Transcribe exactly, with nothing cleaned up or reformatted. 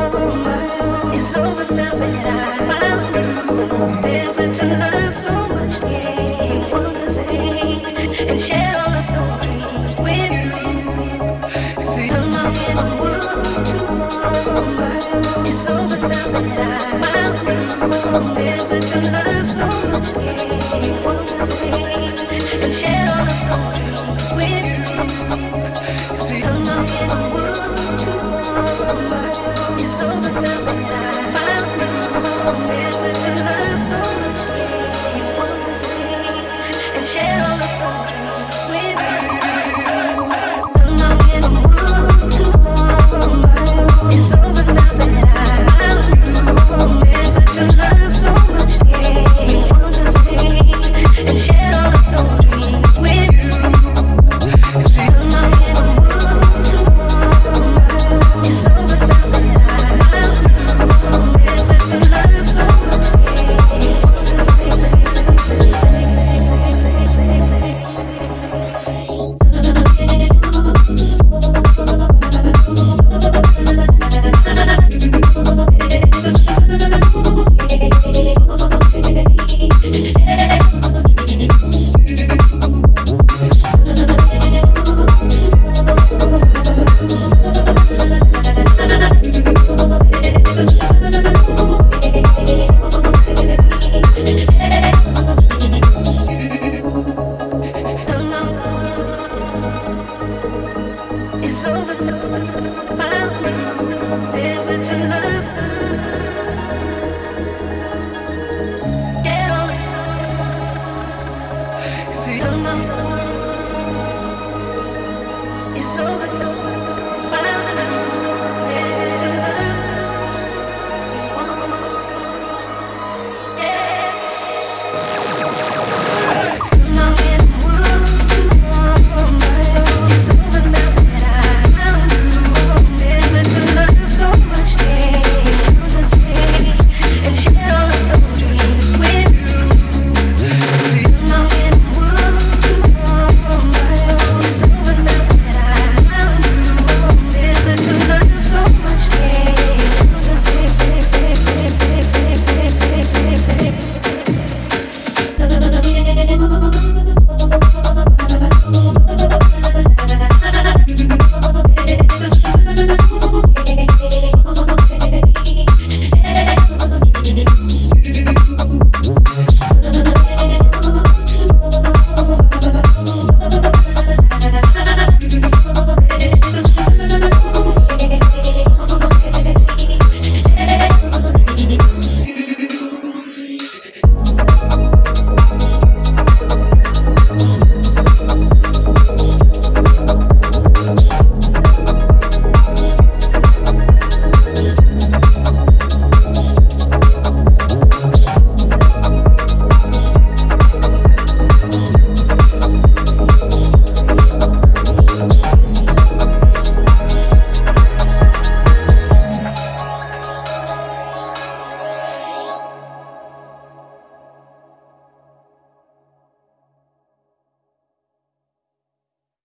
It's over now, but I never to love so much. Yeah, wanna say and share all of those dreams with me. See, I'm talking the world to it's over now, but I never to love so much. Yeah, wanna say and share all of those dreams.